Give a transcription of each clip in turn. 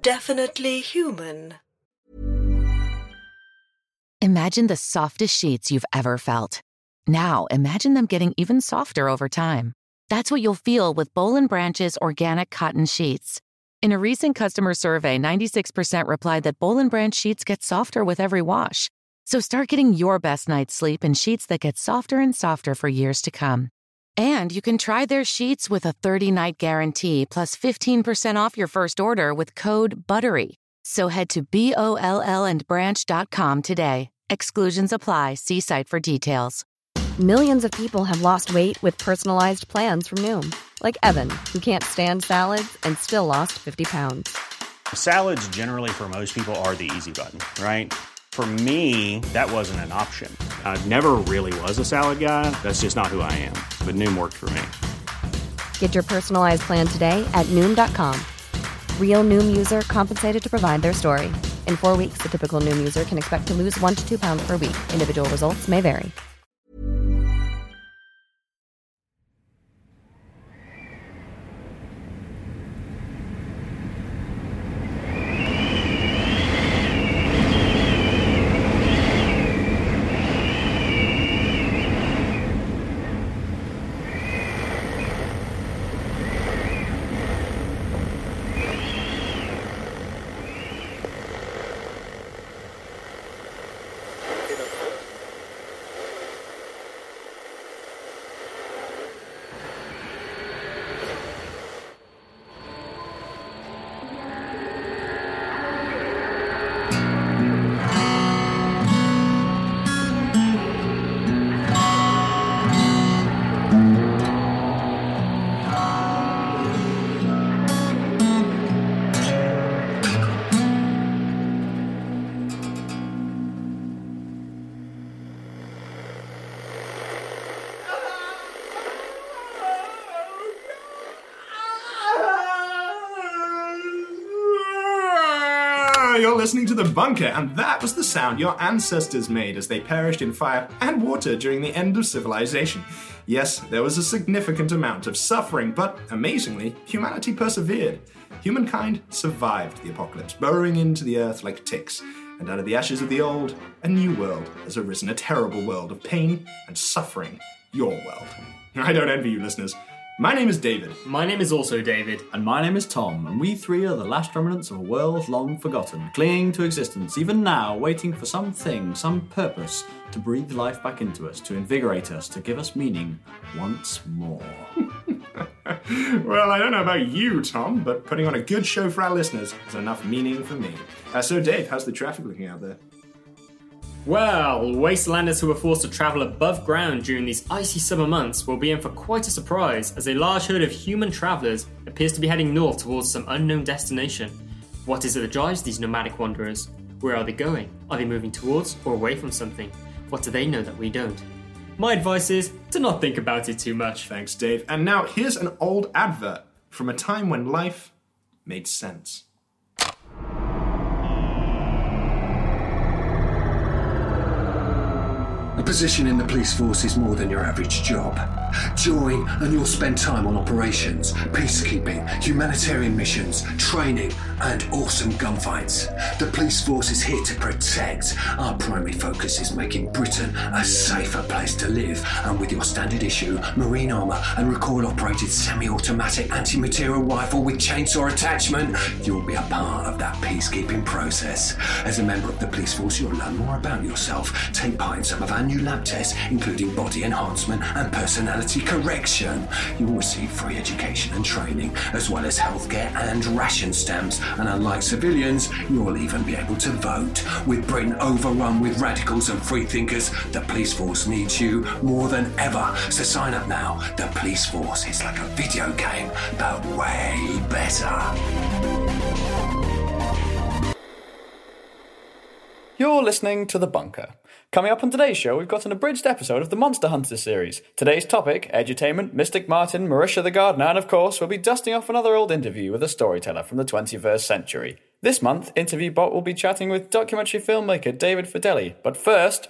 definitely human. Imagine the softest sheets you've ever felt. Now, imagine them getting even softer over time. That's what you'll feel with Boll & Branch's organic cotton sheets. In a recent customer survey, 96% replied that Boll & Branch sheets get softer with every wash. So start getting your best night's sleep in sheets that get softer and softer for years to come. And you can try their sheets with a 30-night guarantee plus 15% off your first order with code BUTTERY. So head to BOLLandbranch.com today. Exclusions apply. See site for details. Millions of people have lost weight with personalized plans from Noom. Like Evan, who can't stand salads and still lost 50 pounds. Salads generally for most people are the easy button, right? For me, that wasn't an option. I never really was a salad guy. That's just not who I am. But Noom worked for me. Get your personalized plan today at Noom.com. Real Noom user compensated to provide their story. In 4 weeks, the typical Noom user can expect to lose 1 to 2 pounds per week. Individual results may vary. You're listening to The Bunker, and that was the sound your ancestors made as they perished in fire and water during the end of civilization. Yes, there was a significant amount of suffering, but amazingly, humanity persevered. Humankind survived the apocalypse, burrowing into the earth like ticks, and out of the ashes of the old, a new world has arisen, a terrible world of pain and suffering. Your world. I don't envy you, listeners. My name is David. My name is also David. And my name is Tom, and we three are the last remnants of a world long forgotten, clinging to existence, even now, waiting for something, some purpose, to breathe life back into us, to invigorate us, to give us meaning once more. Well, I don't know about you, Tom, but putting on a good show for our listeners is enough meaning for me. So, Dave, how's the traffic looking out there? Well, wastelanders who were forced to travel above ground during these icy summer months will be in for quite a surprise, as a large herd of human travellers appears to be heading north towards some unknown destination. What is it that drives these nomadic wanderers? Where are they going? Are they moving towards or away from something? What do they know that we don't? My advice is to not think about it too much. Thanks, Dave. And now here's an old advert from a time when life made sense. A position in the police force is more than your average job. Join and you'll spend time on operations, peacekeeping, humanitarian missions, training, and awesome gunfights. The police force is here to protect. Our primary focus is making Britain a safer place to live, and with your standard issue, marine armour and recoil-operated semi-automatic anti-material rifle with chainsaw attachment, you'll be a part of that peacekeeping process. As a member of the police force, you'll learn more about yourself, take part in some of our new lab tests, including body enhancement and personality correction. You'll receive free education and training, as well as healthcare and ration stamps, and unlike civilians, you'll even be able to vote. With Britain overrun with radicals and freethinkers, the police force needs you more than ever. So sign up now. The police force is like a video game, but way better. You're listening to The Bunker. Coming up on today's show, we've got an abridged episode of the Monster Hunter series. Today's topic, edutainment, Mystic Martin, Marisha the Gardener, and of course, we'll be dusting off another old interview with a storyteller from the 21st century. This month, Interview Bot will be chatting with documentary filmmaker David Fideli. But first,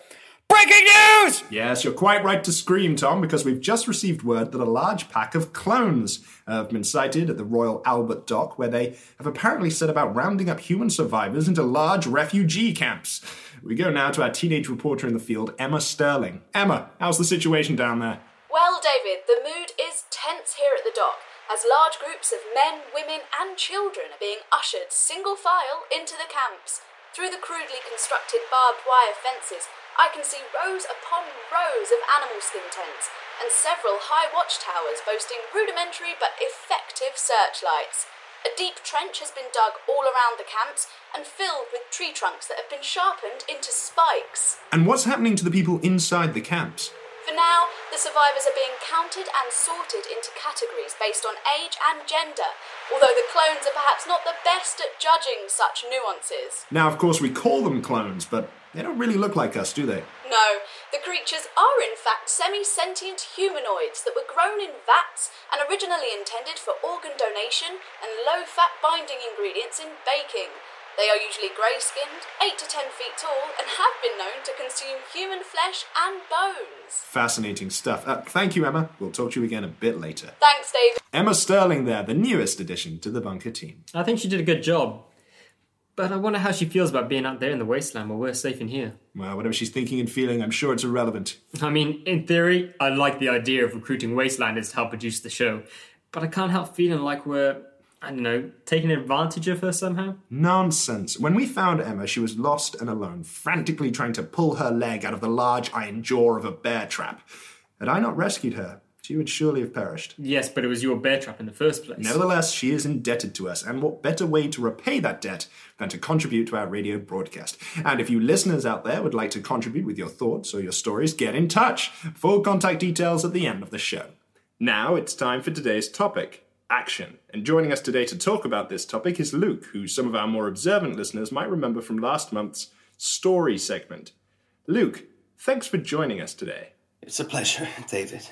Breaking news! Yes, you're quite right to scream, Tom, because we've just received word that a large pack of clones have been sighted at the Royal Albert Dock, where they have apparently set about rounding up human survivors into large refugee camps. We go now to our teenage reporter in the field, Emma Sterling. Emma, how's the situation down there? Well, David, the mood is tense here at the dock, as large groups of men, women and children are being ushered single file into the camps. Through the crudely constructed barbed wire fences, I can see rows upon rows of animal skin tents and several high watchtowers boasting rudimentary but effective searchlights. A deep trench has been dug all around the camps and filled with tree trunks that have been sharpened into spikes. And what's happening to the people inside the camps? For now, the survivors are being counted and sorted into categories based on age and gender, although the clones are perhaps not the best at judging such nuances. Now, of course, we call them clones, but they don't really look like us, do they? No, the creatures are in fact semi-sentient humanoids that were grown in vats and originally intended for organ donation and low-fat binding ingredients in baking. They are usually grey-skinned, 8 to 10 feet tall, and have been known to consume human flesh and bones. Fascinating stuff. Thank you, Emma. We'll talk to you again a bit later. Thanks, David. Emma Sterling there, the newest addition to the Bunker team. I think she did a good job. But I wonder how she feels about being out there in the wasteland while we're safe in here. Well, whatever she's thinking and feeling, I'm sure it's irrelevant. I mean, in theory, I like the idea of recruiting wastelanders to help produce the show. But I can't help feeling like we're, taking advantage of her somehow. Nonsense. When we found Emma, she was lost and alone, frantically trying to pull her leg out of the large iron jaw of a bear trap. Had I not rescued her, she would surely have perished. Yes, but it was your bear trap in the first place. Nevertheless, she is indebted to us, and what better way to repay that debt than to contribute to our radio broadcast? And if you listeners out there would like to contribute with your thoughts or your stories, get in touch. Full contact details at the end of the show. Now it's time for today's topic, action. And joining us today to talk about this topic is Luke, who some of our more observant listeners might remember from last month's story segment. Luke, thanks for joining us today. It's a pleasure, David.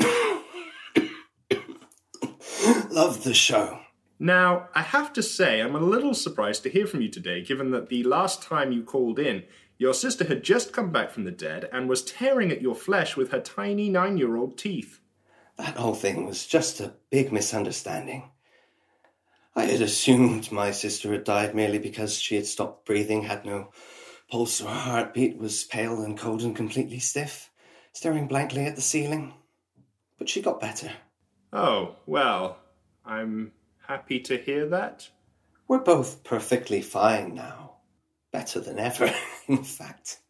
Love the show. Now, I have to say, I'm a little surprised to hear from you today, given that the last time you called in, your sister had just come back from the dead and was tearing at your flesh with her tiny 9-year-old teeth. That whole thing was just a big misunderstanding. I had assumed my sister had died merely because she had stopped breathing, had no pulse or heartbeat, was pale and cold and completely stiff, staring blankly at the ceiling. But she got better. Oh, well, I'm happy to hear that. We're both perfectly fine now. Better than ever, in fact.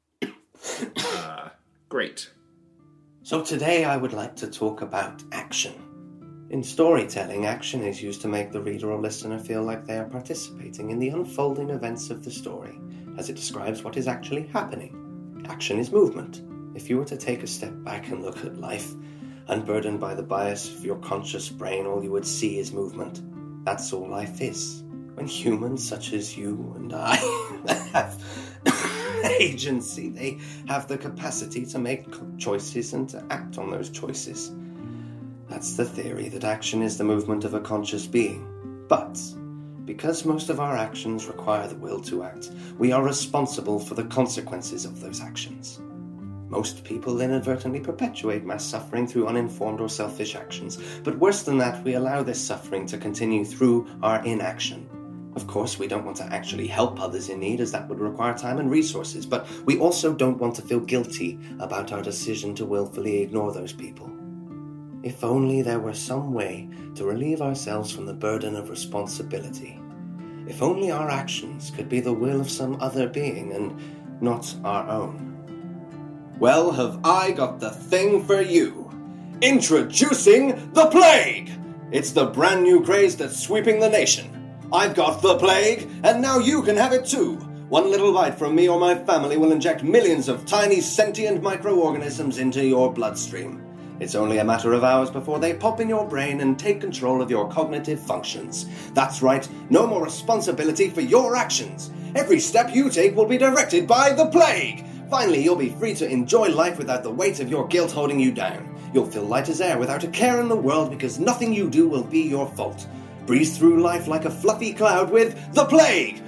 Great. So today I would like to talk about action. In storytelling, action is used to make the reader or listener feel like they are participating in the unfolding events of the story, as it describes what is actually happening. Action is movement. If you were to take a step back and look at life, unburdened by the bias of your conscious brain, all you would see is movement. That's all life is. When humans such as you and I have agency, they have the capacity to make choices and to act on those choices. That's the theory, that action is the movement of a conscious being. But because most of our actions require the will to act, we are responsible for the consequences of those actions. Most people inadvertently perpetuate mass suffering through uninformed or selfish actions, but worse than that, we allow this suffering to continue through our inaction. Of course, we don't want to actually help others in need, as that would require time and resources, but we also don't want to feel guilty about our decision to willfully ignore those people. If only there were some way to relieve ourselves from the burden of responsibility. If only our actions could be the will of some other being and not our own. Well, have I got the thing for you. Introducing the plague! It's the brand new craze that's sweeping the nation. I've got the plague, and now you can have it too. One little bite from me or my family will inject millions of tiny sentient microorganisms into your bloodstream. It's only a matter of hours before they pop in your brain and take control of your cognitive functions. That's right, no more responsibility for your actions. Every step you take will be directed by the plague. Finally, you'll be free to enjoy life without the weight of your guilt holding you down. You'll feel light as air without a care in the world because nothing you do will be your fault. Breeze through life like a fluffy cloud with the plague.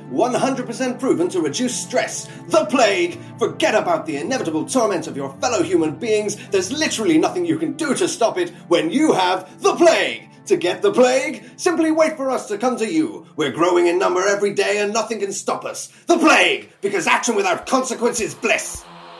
100% proven to reduce stress. The plague! Forget about the inevitable torment of your fellow human beings. There's literally nothing you can do to stop it when you have the plague. To get the plague, simply wait for us to come to you. We're growing in number every day and nothing can stop us. The plague! Because action without consequence is bliss.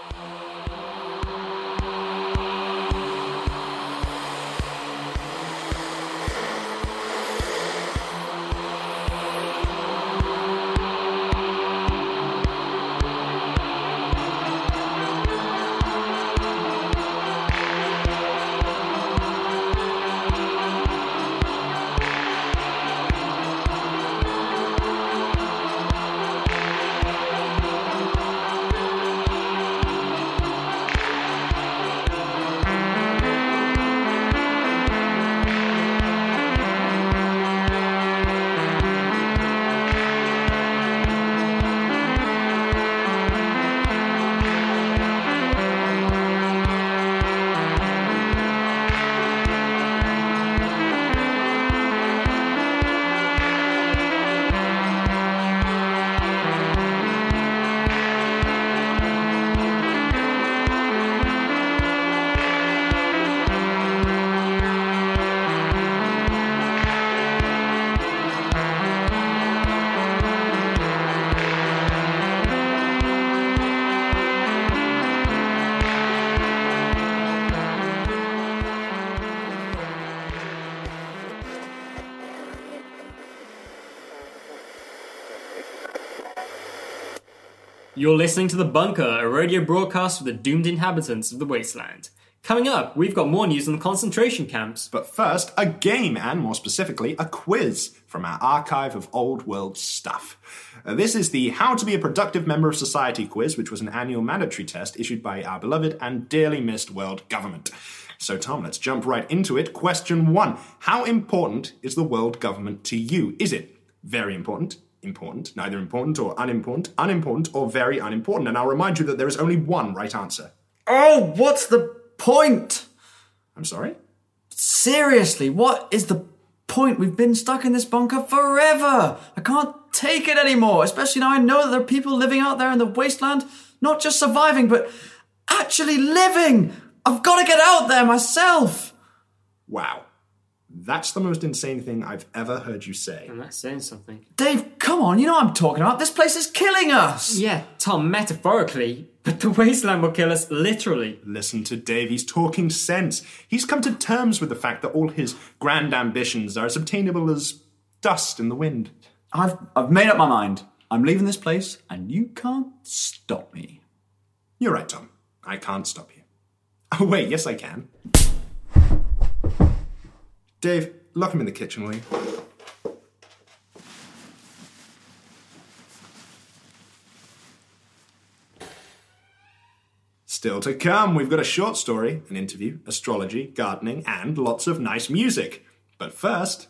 You're listening to The Bunker, a radio broadcast for the doomed inhabitants of the wasteland. Coming up, we've got more news on the concentration camps. But first, a game, and more specifically, a quiz from our archive of old world stuff. This is the How to Be a Productive Member of Society quiz, which was an annual mandatory test issued by our beloved and dearly missed world government. So Tom, let's jump right into it. Question 1. How important is the world government to you? Is it very important? Important, neither important or unimportant, unimportant or very unimportant. And I'll remind you that there is only one right answer. Oh, what's the point? I'm sorry? Seriously, what is the point? We've been stuck in this bunker forever. I can't take it anymore, especially now I know that there are people living out there in the wasteland, not just surviving, but actually living. I've got to get out there myself. Wow. That's the most insane thing I've ever heard you say. And that's saying something. Dave, come on, you know what I'm talking about. This place is killing us. Yeah, Tom, metaphorically, but the wasteland will kill us literally. Listen to Dave, he's talking sense. He's come to terms with the fact that all his grand ambitions are as obtainable as dust in the wind. I've made up my mind. I'm leaving this place, and you can't stop me. You're right, Tom. I can't stop you. Oh, wait, yes I can. Dave, lock him in the kitchen, will you? Still to come, we've got a short story, an interview, astrology, gardening, and lots of nice music. But first...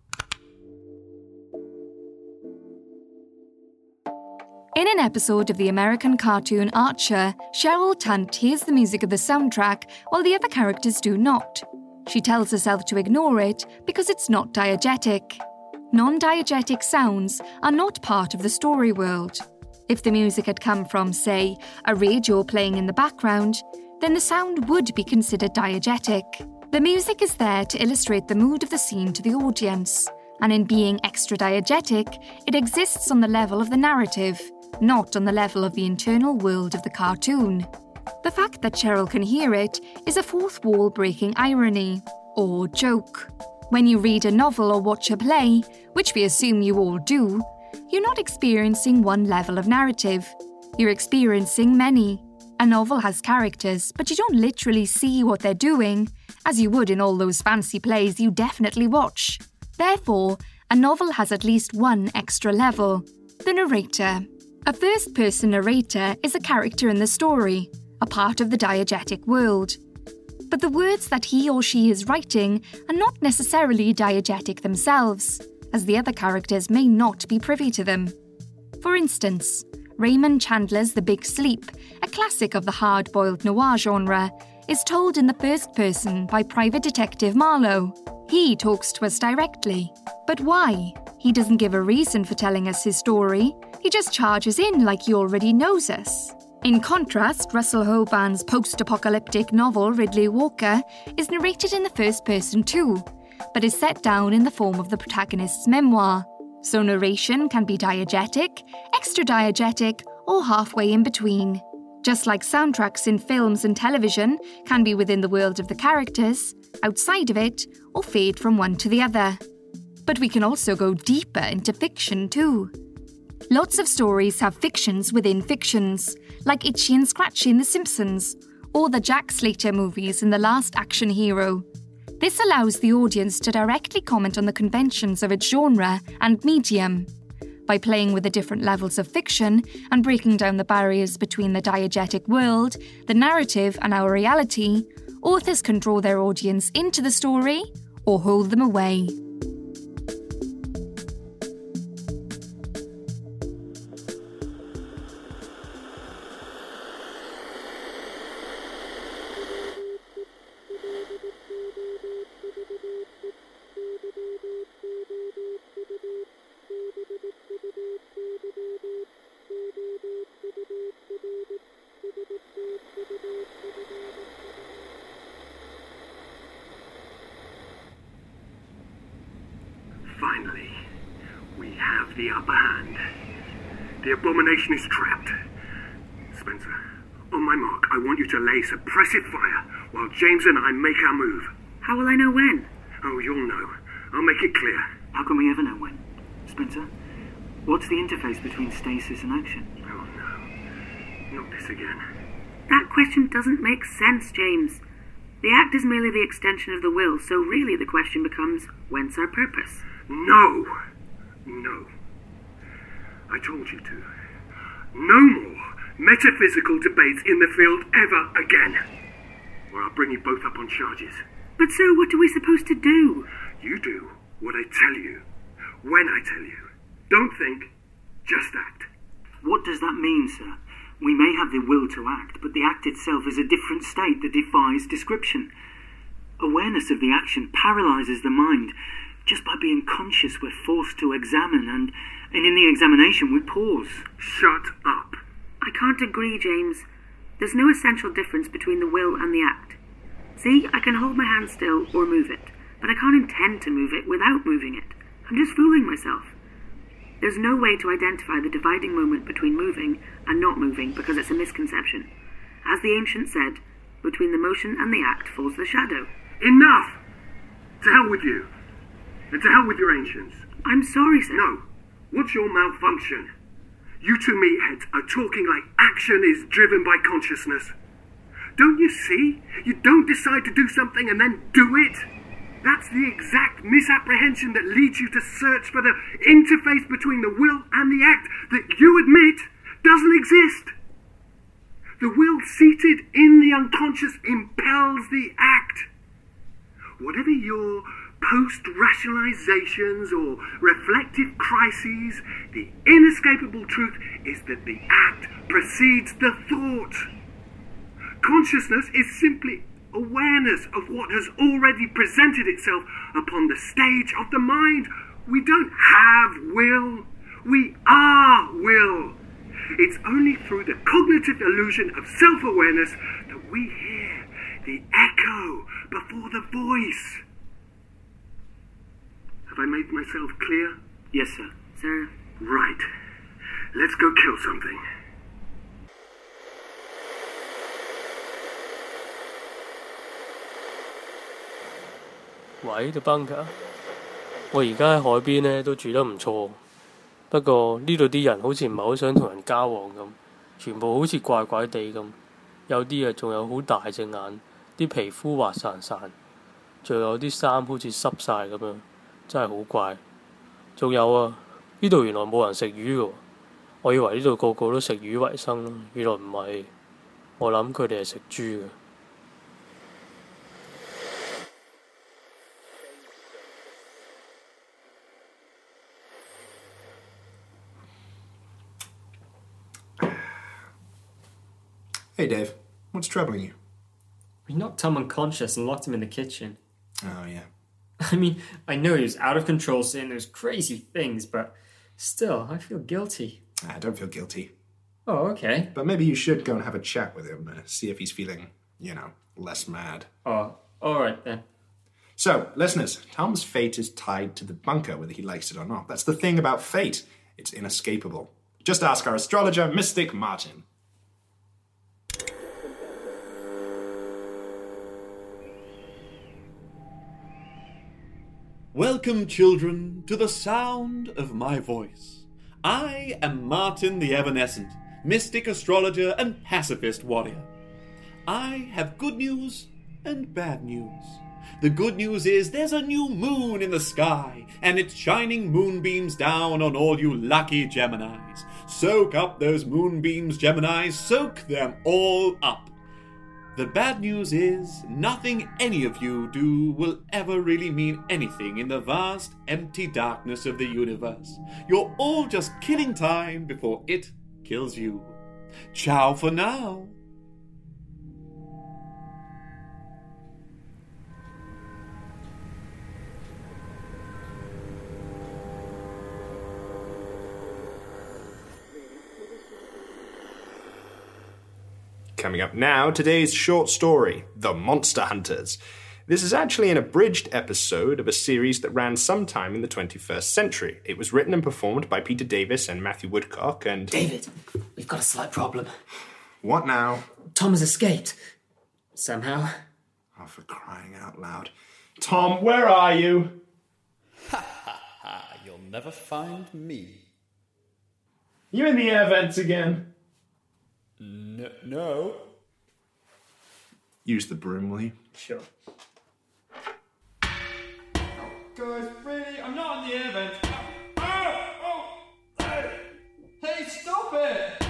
In an episode of the American cartoon Archer, Cheryl Tunt hears the music of the soundtrack while the other characters do not. She tells herself to ignore it because it's not diegetic. Non-diegetic sounds are not part of the story world. If the music had come from, say, a radio playing in the background, then the sound would be considered diegetic. The music is there to illustrate the mood of the scene to the audience, and in being extra diegetic, it exists on the level of the narrative, not on the level of the internal world of the cartoon. The fact that Cheryl can hear it is a fourth wall breaking irony, or joke. When you read a novel or watch a play, which we assume you all do, you're not experiencing one level of narrative. You're experiencing many. A novel has characters, but you don't literally see what they're doing, as you would in all those fancy plays you definitely watch. Therefore, a novel has at least one extra level: the narrator. A first-person narrator is a character in the story, a part of the diegetic world. But the words that he or she is writing are not necessarily diegetic themselves, as the other characters may not be privy to them. For instance, Raymond Chandler's The Big Sleep, a classic of the hard-boiled noir genre, is told in the first person by Private Detective Marlowe. He talks to us directly. But why? He doesn't give a reason for telling us his story, he just charges in like he already knows us. In contrast, Russell Hoban's post-apocalyptic novel Ridley Walker is narrated in the first person too, but is set down in the form of the protagonist's memoir. So narration can be diegetic, extra-diegetic, or halfway in between. Just like soundtracks in films and television can be within the world of the characters, outside of it, or fade from one to the other. But we can also go deeper into fiction too. Lots of stories have fictions within fictions, like Itchy and Scratchy in The Simpsons, or the Jack Slater movies in The Last Action Hero. This allows the audience to directly comment on the conventions of its genre and medium. By playing with the different levels of fiction and breaking down the barriers between the diegetic world, the narrative, and our reality, authors can draw their audience into the story or hold them away. Finally, we have the upper hand. The abomination is trapped. Spencer, on my mark, I want you to lay suppressive fire while James and I make our move. How will I know when? Oh, you'll know. I'll make it clear. How can we ever know when? Spencer, what's the interface between stasis and action? Oh, no. Not this again. That question doesn't make sense, James. The act is merely the extension of the will, so really the question becomes, whence our purpose? No. I told you to. No more metaphysical debates in the field ever again. Or I'll bring you both up on charges. But sir, what are we supposed to do? You do what I tell you, when I tell you. Don't think, just act. What does that mean, sir? We may have the will to act, but the act itself is a different state that defies description. Awareness of the action paralyzes the mind. Just by being conscious, we're forced to examine, and in the examination, we pause. Shut up. I can't agree, James. There's no essential difference between the will and the act. See, I can hold my hand still or move it, but I can't intend to move it without moving it. I'm just fooling myself. There's no way to identify the dividing moment between moving and not moving because it's a misconception. As the ancient said, between the motion and the act falls the shadow. Enough! To hell with you. And to hell with your ancients. I'm sorry, sir. No. What's your malfunction? You two meatheads are talking like action is driven by consciousness. Don't you see? You don't decide to do something and then do it. That's the exact misapprehension that leads you to search for the interface between the will and the act that you admit doesn't exist. The will seated in the unconscious impels the act. Whatever your post-rationalizations or reflective crises, the inescapable truth is that the act precedes the thought. Consciousness is simply awareness of what has already presented itself upon the stage of the mind. We don't have will. We are will. It's only through the cognitive illusion of self-awareness that we hear the echo before the voice. Have I made myself clear? Yes, sir. Sir. Right. Let's go kill something. 喂，The Bunker，我而家喺海邊呢都住得唔錯，不過呢度啲人好似唔係好想同人交往咁，全部好似怪怪地咁，有啲啊仲有好大隻眼，啲皮膚滑潺潺，仲有啲衫好似濕晒咁樣，真係好怪。仲有啊，呢度原來冇人食魚㗎喎，我以為呢度個個都食魚為生咯，原來唔係，我諗佢哋係食豬嘅。 Hey Dave, what's troubling you? We knocked Tom unconscious and locked him in the kitchen. Oh yeah. I mean, I know he was out of control saying those crazy things, but still, I feel guilty. I don't feel guilty. Oh, okay. But maybe you should go and have a chat with him, see if he's feeling, less mad. Oh, alright then. So, listeners, Tom's fate is tied to the bunker, whether he likes it or not. That's the thing about fate. It's inescapable. Just ask our astrologer, Mystic Martin. Welcome, children, to the sound of my voice. I am Martin the Evanescent, mystic astrologer and pacifist warrior. I have good news and bad news. The good news is there's a new moon in the sky, and it's shining moonbeams down on all you lucky Geminis. Soak up those moonbeams, Geminis, soak them all up. The bad news is nothing any of you do will ever really mean anything in the vast, empty darkness of the universe. You're all just killing time before it kills you. Ciao for now. Coming up now, today's short story, The Monster Hunters. This is actually an abridged episode of a series that ran sometime in the 21st century. It was written and performed by Peter Davis and Matthew Woodcock and... David, we've got a slight problem. What now? Tom has escaped. Somehow. Oh, for crying out loud. Tom, where are you? Ha ha ha, you'll never find me. You in the air vents again? No. Use the broom, will you? Sure. Guys, really? I'm not on the air vent. Hey, stop it!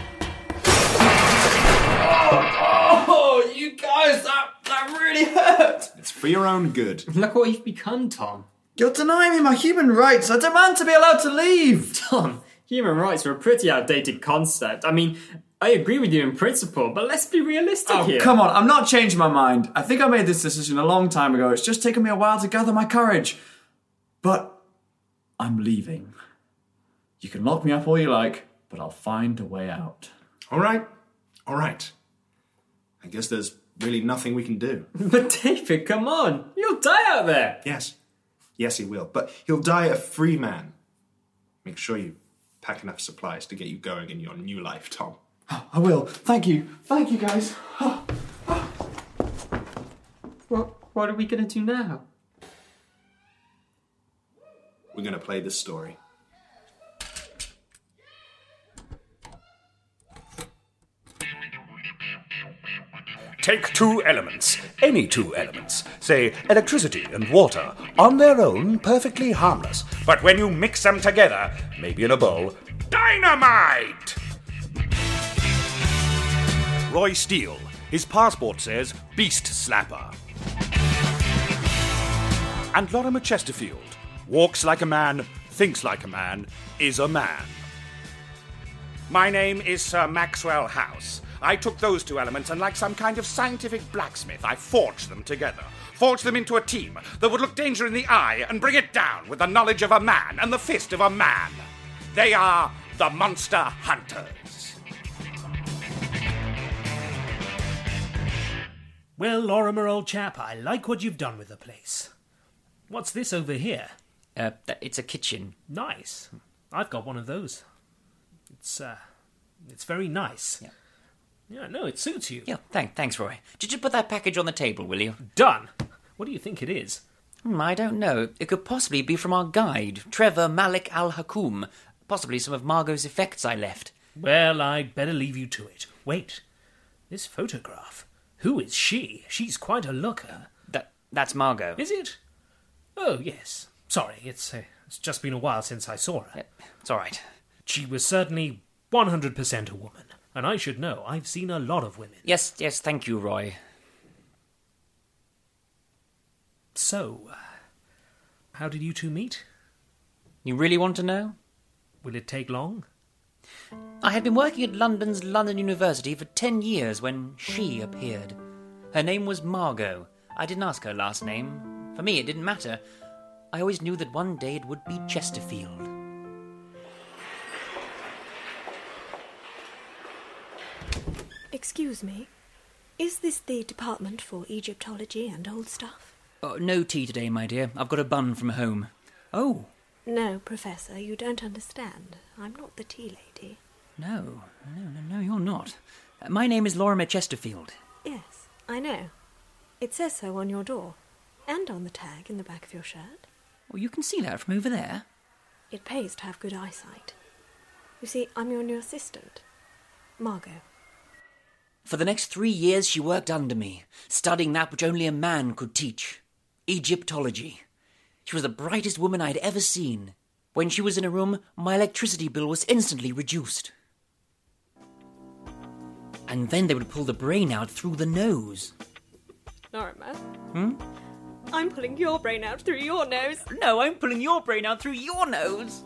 Oh, you guys, that really hurt! It's for your own good. Look what you've become, Tom. You're denying me my human rights. I demand to be allowed to leave. Tom, human rights are a pretty outdated concept. I mean, I agree with you in principle, but let's be realistic here. Oh, come on. I'm not changing my mind. I think I made this decision a long time ago. It's just taken me a while to gather my courage. But I'm leaving. You can lock me up all you like, but I'll find a way out. All right. I guess there's really nothing we can do. But David, come on. You'll die out there. Yes, he will. But he'll die a free man. Make sure you pack enough supplies to get you going in your new life, Tom. I will. Thank you, guys. What are we going to do now? We're going to play this story. Take two elements, any two elements, say electricity and water, on their own perfectly harmless. But when you mix them together, maybe in a bowl, dynamite! Roy Steele. His passport says Beast Slapper. And Lorimer Chesterfield. Walks like a man, thinks like a man, is a man. My name is Sir Maxwell House. I took those two elements and like some kind of scientific blacksmith, I forged them together. Forged them into a team that would look danger in the eye and bring it down with the knowledge of a man and the fist of a man. They are the Monster Hunters. Well, Lorimer, old chap, I like what you've done with the place. What's this over here? It's a kitchen. Nice. I've got one of those. It's very nice. Yeah, no, it suits you. Yeah, thanks, Roy. Did you put that package on the table, will you? Done. What do you think it is? I don't know. It could possibly be from our guide, Trevor Malik Al-Hakoum. Possibly some of Margot's effects I left. Well, I'd better leave you to it. Wait. This photograph. Who is she? She's quite a looker. That's Margot. Is it? Oh, yes. Sorry, it's just been a while since I saw her. It's all right. She was certainly 100% a woman. And I should know, I've seen a lot of women. Yes, thank you, Roy. So, how did you two meet? You really want to know? Will it take long? I had been working at London's London University for 10 years when she appeared. Her name was Margot. I didn't ask her last name. For me, it didn't matter. I always knew that one day it would be Chesterfield. Excuse me. Is this the Department for Egyptology and Old Stuff? Oh, no tea today, my dear. I've got a bun from home. Oh. No, Professor, you don't understand. I'm not the tea lady. No, you're not. My name is Lorimer Chesterfield. Yes, I know. It says so on your door. And on the tag in the back of your shirt. Well, you can see that from over there. It pays to have good eyesight. You see, I'm your new assistant, Margot. For the next 3 years she worked under me, studying that which only a man could teach. Egyptology. She was the brightest woman I had ever seen. When she was in a room, my electricity bill was instantly reduced. And then they would pull the brain out through the nose. Lorimer? Hmm? I'm pulling your brain out through your nose. No, I'm pulling your brain out through your nose.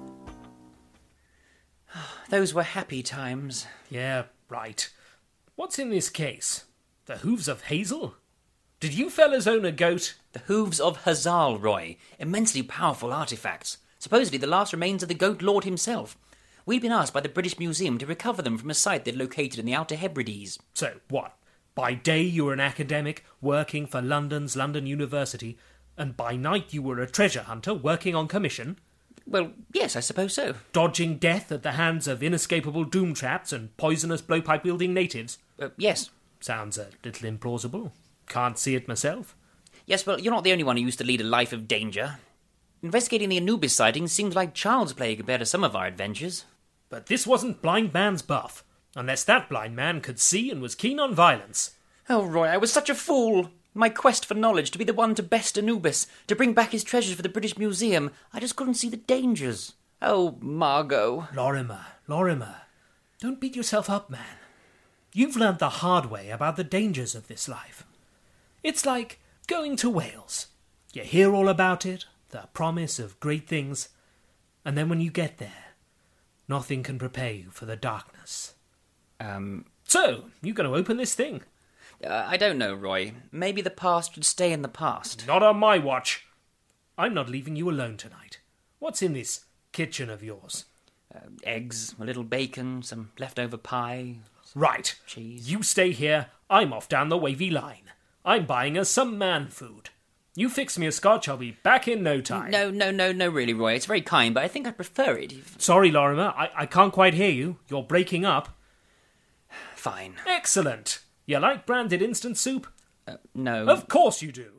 Those were happy times. Yeah, right. What's in this case? The hooves of Hazel? Did you fellas own a goat? The hooves of Hazal, Roy. Immensely powerful artefacts. Supposedly the last remains of the goat lord himself. We'd been asked by the British Museum to recover them from a site they'd located in the Outer Hebrides. So, what? By day you were an academic, working for London's London University, and by night you were a treasure hunter, working on commission? Well, yes, I suppose so. Dodging death at the hands of inescapable doom traps and poisonous blowpipe-wielding natives? Yes. Sounds a little implausible. Can't see it myself. Yes, well, you're not the only one who used to lead a life of danger. Investigating the Anubis sightings seems like child's play compared to some of our adventures. But this wasn't Blind Man's Buff, unless that blind man could see and was keen on violence. Oh, Roy, I was such a fool. My quest for knowledge, to be the one to best Anubis, to bring back his treasures for the British Museum, I just couldn't see the dangers. Oh, Margot. Lorimer, don't beat yourself up, man. You've learned the hard way about the dangers of this life. It's like going to Wales. You hear all about it, the promise of great things, and then when you get there, nothing can prepare you for the darkness. So, you going to open this thing? I don't know, Roy. Maybe the past should stay in the past. Not on my watch. I'm not leaving you alone tonight. What's in this kitchen of yours? Eggs, a little bacon, some leftover pie. Right. Cheese. You stay here. I'm off down the wavy line. I'm buying us some man food. You fix me a scotch, I'll be back in no time. No, really, Roy. It's very kind, but I think I'd prefer it if... Sorry, Lorimer. I can't quite hear you. You're breaking up. Fine. Excellent. You like branded instant soup? No. Of course you do.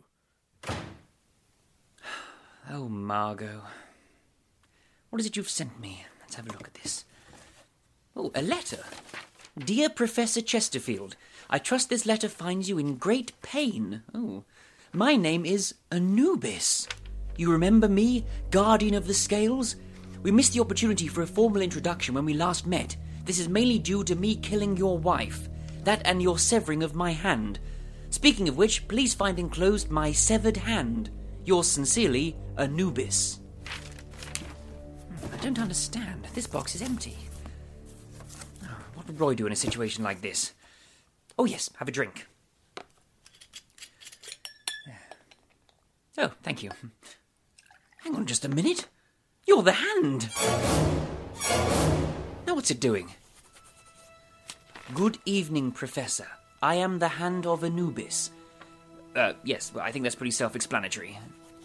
Oh, Margot. What is it you've sent me? Let's have a look at this. Oh, a letter. Dear Professor Chesterfield, I trust this letter finds you in great pain. Oh, my name is Anubis. You remember me, Guardian of the Scales? We missed the opportunity for a formal introduction when we last met. This is mainly due to me killing your wife. That and your severing of my hand. Speaking of which, please find enclosed my severed hand. Yours sincerely, Anubis. I don't understand. This box is empty. What would Roy do in a situation like this? Oh, yes, have a drink. Oh, thank you. Hang on just a minute. You're the hand. Now what's it doing? Good evening, Professor. I am the hand of Anubis. Yes, well, I think that's pretty self-explanatory.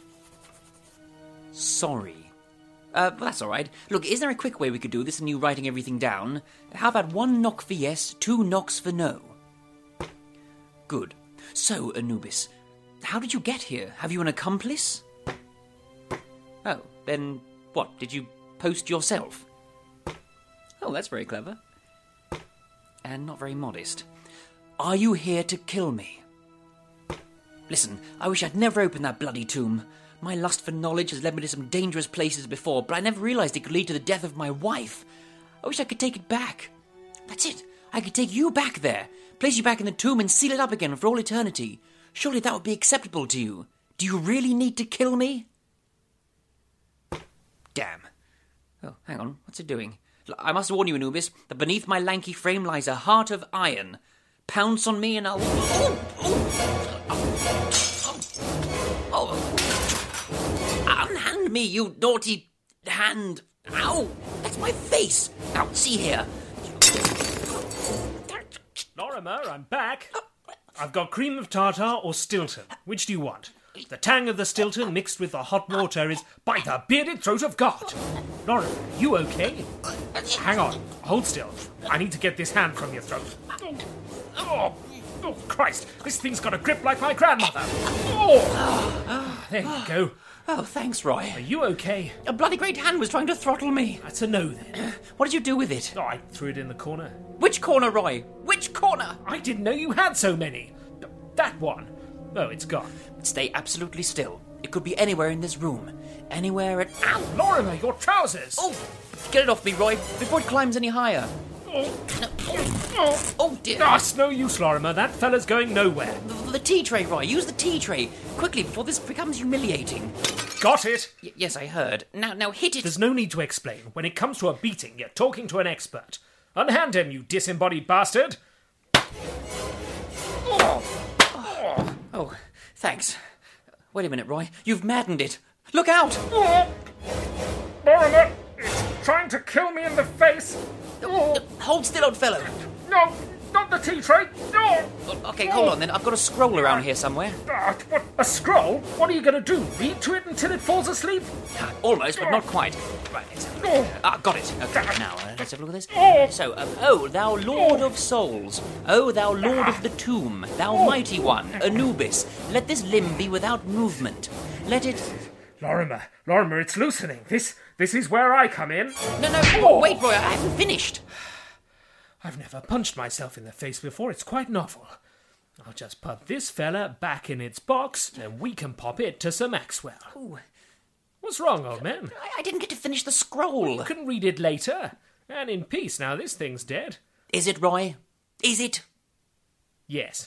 Sorry. Well, that's all right. Look, is there a quick way we could do this and you writing everything down? How about 1 knock for yes, 2 knocks for no? Good. So, Anubis, how did you get here? Have you an accomplice? Oh, then what? Did you post yourself? Oh, that's very clever. And not very modest. Are you here to kill me? Listen, I wish I'd never opened that bloody tomb. My lust for knowledge has led me to some dangerous places before, but I never realised it could lead to the death of my wife. I wish I could take it back. That's it. I could take you back there, place you back in the tomb and seal it up again for all eternity. Surely that would be acceptable to you. Do you really need to kill me? Damn. Oh, hang on. What's it doing? I must warn you, Anubis, that beneath my lanky frame lies a heart of iron. Pounce on me and I'll... Unhand hand me, you naughty hand. Ow! That's my face. Now, see here. Lorimer, I'm back. I've got cream of tartar or Stilton. Which do you want? The tang of the Stilton mixed with the hot water is by the bearded throat of God. Lorimer, you okay? Hang on. Hold still. I need to get this hand from your throat. Oh, Christ. This thing's got a grip like my grandmother. Oh, there you go. Oh, thanks, Roy. Are you okay? A bloody great hand was trying to throttle me. That's a no, then. What did you do with it? Oh, I threw it in the corner. Which corner, Roy? Which corner? I didn't know you had so many. That one. Oh, it's gone. Stay absolutely still. It could be anywhere in this room. Anywhere at... Ow, Lorimer, your trousers! Oh, get it off me, Roy, before it climbs any higher. Oh, dear. Oh, it's no use, Lorimer. That fella's going nowhere. The tea tray, Roy. Use the tea tray. Quickly, before this becomes humiliating. Got it. Yes, I heard. Now hit it. There's no need to explain. When it comes to a beating, you're talking to an expert. Unhand him, you disembodied bastard. Oh, thanks. Wait a minute, Roy. You've maddened it. Look out! Lorimer, it's trying to kill me in the face. Hold still, old fellow. No, not the tea tray. No. Okay, hold on then. I've got a scroll around here somewhere. What, a scroll? What are you going to do? Read to it until it falls asleep? Almost, but not quite. Right, let's have a look. Got it. Okay, now, let's have a look at this. So, oh, thou Lord of Souls. Oh, thou Lord of the Tomb. Thou Mighty One, Anubis. Let this limb be without movement. Let it... Lorimer, it's loosening. This is where I come in. No, wait, Roy, I haven't finished. I've never punched myself in the face before. It's quite novel. I'll just put this fella back in its box, and we can pop it to Sir Maxwell. Ooh. What's wrong, old man? I didn't get to finish the scroll. You can read it later. And in peace, now this thing's dead. Is it, Roy? Is it? Yes.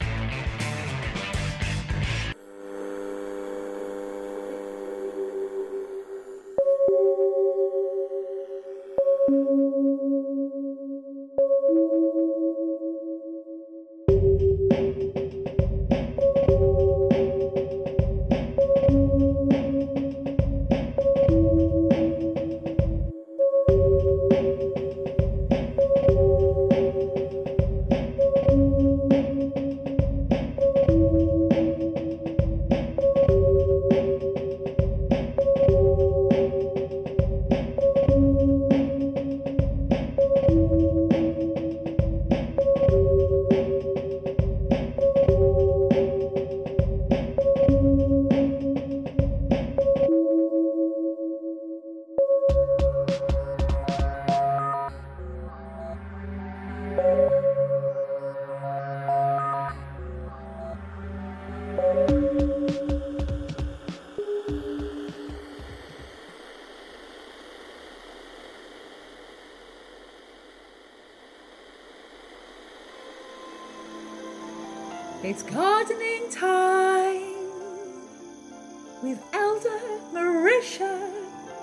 It's gardening time with Elder Marisha.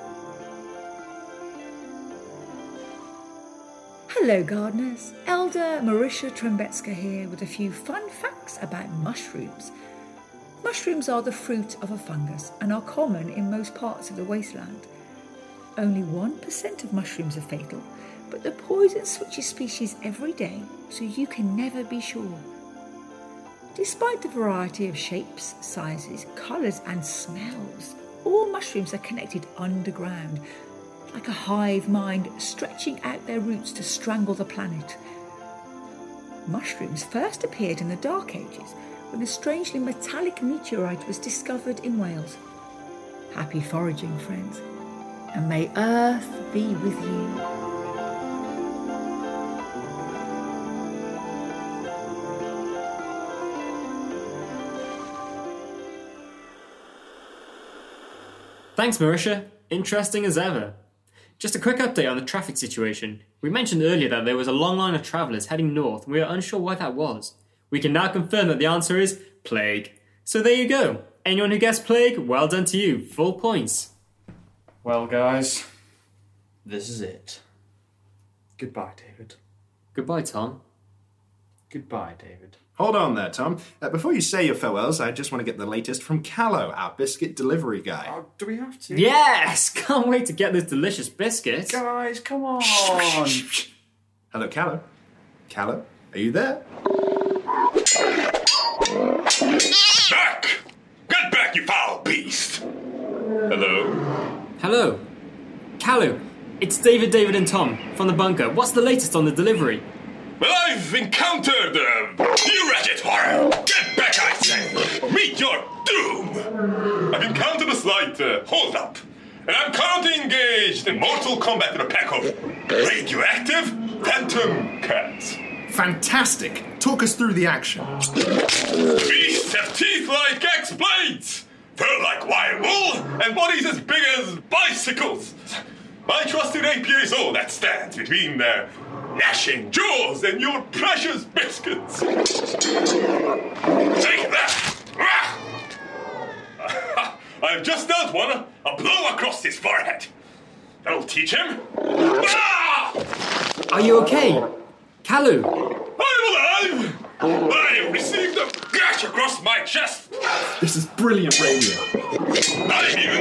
Hello gardeners, Elder Marisha Trembetska here with a few fun facts about mushrooms. Mushrooms are the fruit of a fungus and are common in most parts of the wasteland. Only 1% of mushrooms are fatal, but the poison switches species every day, so you can never be sure. Despite the variety of shapes, sizes, colours and smells, all mushrooms are connected underground, like a hive mind stretching out their roots to strangle the planet. Mushrooms first appeared in the Dark Ages when a strangely metallic meteorite was discovered in Wales. Happy foraging, friends, and may Earth be with you. Thanks, Marisha. Interesting as ever. Just a quick update on the traffic situation. We mentioned earlier that there was a long line of travellers heading north, and we are unsure why that was. We can now confirm that the answer is plague. So there you go. Anyone who guessed plague, well done to you. Full points. Well, guys, this is it. Goodbye, David. Goodbye, Tom. Goodbye, David. Hold on there, Tom. Before you say your farewells, I just want to get the latest from Callow, our biscuit delivery guy. Oh, do we have to? Yes! Can't wait to get those delicious biscuits. Guys, come on. Hello, Callow. Callow, are you there? Back! Get back, you foul beast! Hello? Hello. Callow, it's David, and Tom from the bunker. What's the latest on the delivery? Well, I've encountered you wretched horror! Get back, I say! Or meet your doom! I've encountered a slight hold-up, and I'm currently engaged in mortal combat with a pack of radioactive phantom cats. Fantastic! Talk us through the action. The beasts have teeth like axe blades, fur like wire wool, and bodies as big as bicycles. My trusty rapier is all that stands between their gnashing jaws and your precious biscuits. Take that! I've just dealt one a blow across his forehead. That'll teach him. Are you okay? Callow? I'm alive! I received a gash across my chest. This is brilliant radio. I'm even...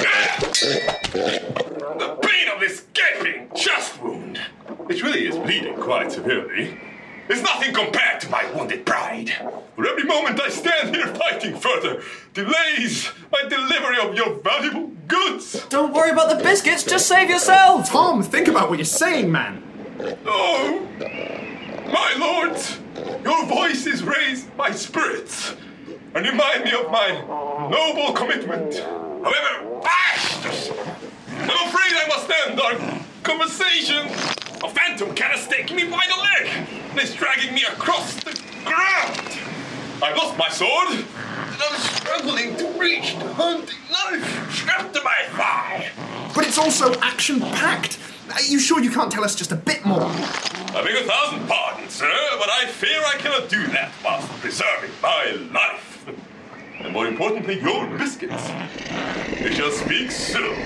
The pain of this gaping chest wound, which really is bleeding quite severely, is nothing compared to my wounded pride. For every moment I stand here fighting further delays my delivery of your valuable goods. Don't worry about the biscuits, just save yourself! Tom, think about what you're saying, man. Oh, my lords, your voices raise my spirits and remind me of my noble commitment. However, I'm afraid I must end our conversation. A phantom cat is taking me by the leg and is dragging me across the ground. I've lost my sword and I'm struggling to reach the hunting knife strapped to my thigh. But it's also action-packed. Are you sure you can't tell us just a bit more? I beg 1,000 pardons, sir, but I fear I cannot do that whilst preserving my life. And more importantly, your biscuits. We shall speak soon.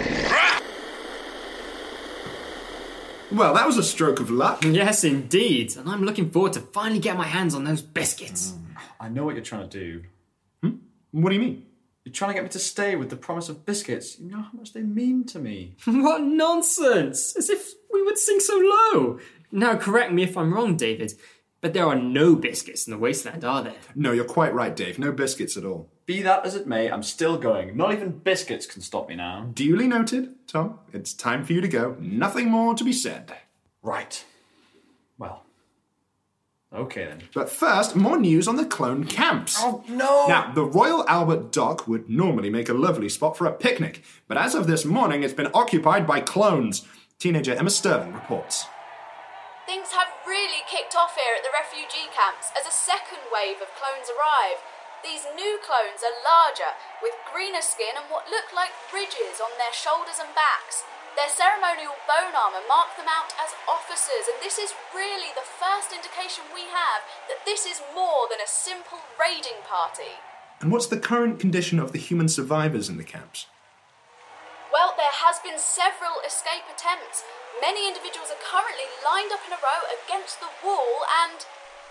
Well, that was a stroke of luck. Yes, indeed. And I'm looking forward to finally getting my hands on those biscuits. I know what you're trying to do. What do you mean? You're trying to get me to stay with the promise of biscuits. You know how much they mean to me. What nonsense! As if we would sink so low. Now, correct me if I'm wrong, David, but there are no biscuits in the wasteland, are there? No, you're quite right, Dave. No biscuits at all. Be that as it may, I'm still going. Not even biscuits can stop me now. Duly noted, Tom. It's time for you to go. Nothing more to be said. Right. Well. Okay, then. But first, more news on the clone camps. Oh, no! Now, the Royal Albert Dock would normally make a lovely spot for a picnic, but as of this morning, it's been occupied by clones. Teenager Emma Sterling reports. Things have really kicked off here at the refugee camps as a second wave of clones arrive. These new clones are larger, with greener skin and what look like ridges on their shoulders and backs. Their ceremonial bone armour mark them out as officers, and this is really the first indication we have that this is more than a simple raiding party. And what's the current condition of the human survivors in the camps? Well, there has been several escape attempts. Many individuals are currently lined up in a row against the wall and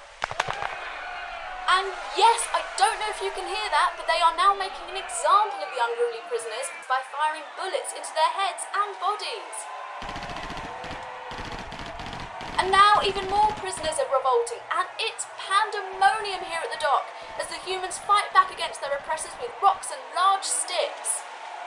yes, I don't know if you can hear that, but they are now making an example of the unruly prisoners by firing bullets into their heads and bodies. And now even more prisoners are revolting, and it's pandemonium here at the dock as the humans fight back against their oppressors with rocks and large sticks.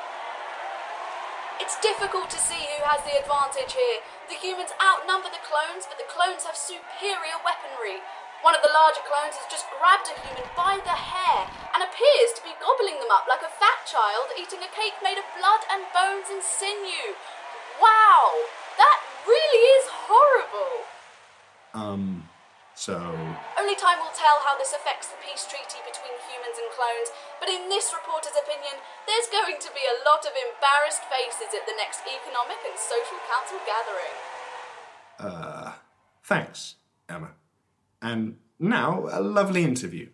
It's difficult to see who has the advantage here. The humans outnumber the clones, but the clones have superior weaponry. One of the larger clones has just grabbed a human by the hair and appears to be gobbling them up like a fat child eating a cake made of blood and bones and sinew. Wow, that really is horrible. So... Only time will tell how this affects the peace treaty between humans and clones, but in this reporter's opinion, there's going to be a lot of embarrassed faces at the next Economic and Social Council gathering. Thanks, Emma. And now, a lovely interview.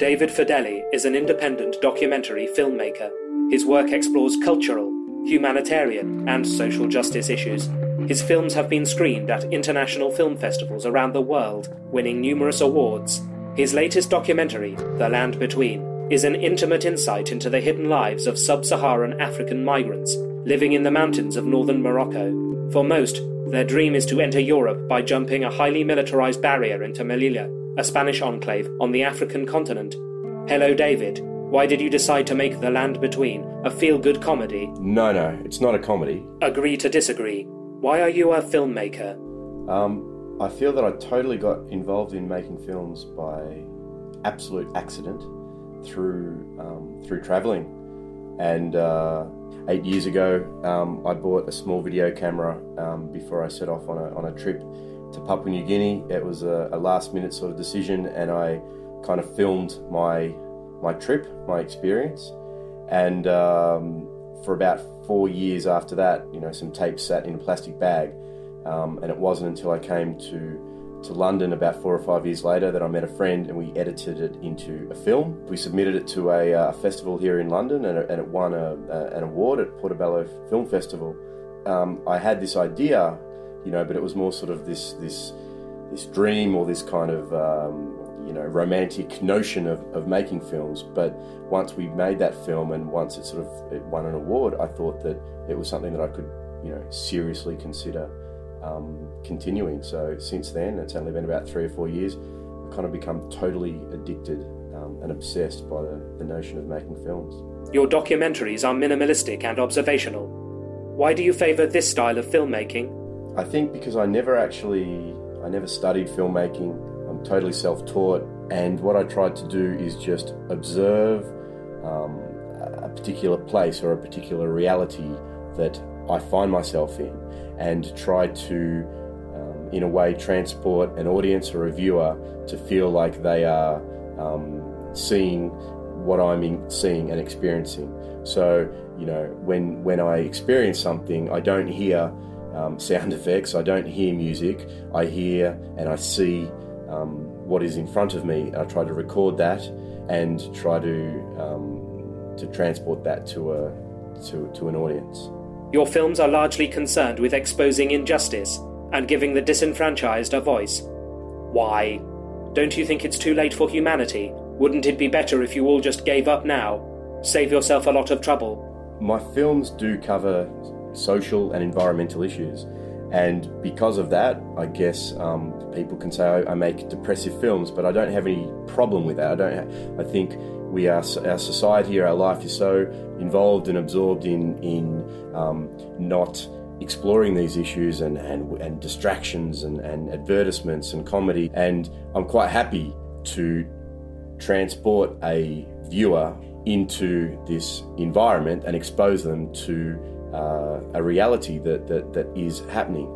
David Fideli is an independent documentary filmmaker. His work explores cultural, humanitarian, and social justice issues. His films have been screened at international film festivals around the world, winning numerous awards. His latest documentary, The Land Between, is an intimate insight into the hidden lives of sub-Saharan African migrants living in the mountains of northern Morocco. For most, their dream is to enter Europe by jumping a highly militarized barrier into Melilla, a Spanish enclave on the African continent. Hello, David. Why did you decide to make The Land Between a feel-good comedy? No, it's not a comedy. Agree to disagree. Why are you a filmmaker? I feel that I totally got involved in making films by absolute accident through travelling. And 8 years ago, I bought a small video camera before I set off on a trip to Papua New Guinea. It was a last-minute sort of decision, and I kind of filmed my trip, my experience. And for about 4 years after that, some tape sat in a plastic bag. And it wasn't until I came to London about 4 or 5 years later that I met a friend and we edited it into a film. We submitted it to a festival here in London, and it won an award at Portobello Film Festival. I had this idea, but it was more sort of this dream or this kind of romantic notion of making films. But once we made that film and once it won an award, I thought that it was something that I could seriously consider continuing. So since then, it's only been about 3 or 4 years, I've kind of become totally addicted and obsessed by the notion of making films. Your documentaries are minimalistic and observational. Why do you favour this style of filmmaking? I think because I never studied filmmaking. I'm totally self-taught, and what I tried to do is just observe a particular place or a particular reality that I find myself in, and try to, in a way, transport an audience or a viewer to feel like they are seeing what I'm seeing and experiencing. So, when I experience something, I don't hear sound effects, I don't hear music, I hear and I see what is in front of me. I try to record that and try to transport that to an audience. Your films are largely concerned with exposing injustice and giving the disenfranchised a voice. Why? Don't you think it's too late for humanity? Wouldn't it be better if you all just gave up now? Save yourself a lot of trouble. My films do cover social and environmental issues, and because of that, I guess people can say I make depressive films, but I don't have any problem with that. I think our society, our life is so involved and absorbed in not exploring these issues and distractions and advertisements and comedy, and I'm quite happy to transport a viewer into this environment and expose them to a reality that is happening.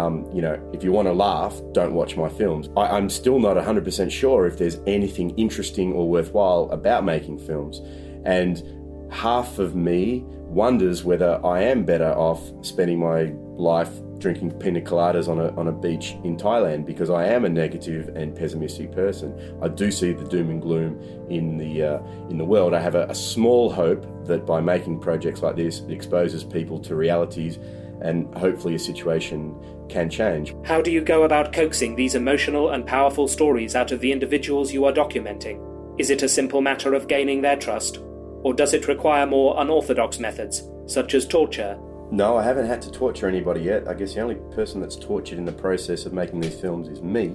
If you want to laugh, don't watch my films. I'm still not 100% sure if there's anything interesting or worthwhile about making films. And half of me wonders whether I am better off spending my life drinking pina coladas on a beach in Thailand, because I am a negative and pessimistic person. I do see the doom and gloom in the world. I have a small hope that by making projects like this, it exposes people to realities, and hopefully a situation can change. How do you go about coaxing these emotional and powerful stories out of the individuals you are documenting? Is it a simple matter of gaining their trust? Or does it require more unorthodox methods, such as torture? No, I haven't had to torture anybody yet. I guess the only person that's tortured in the process of making these films is me.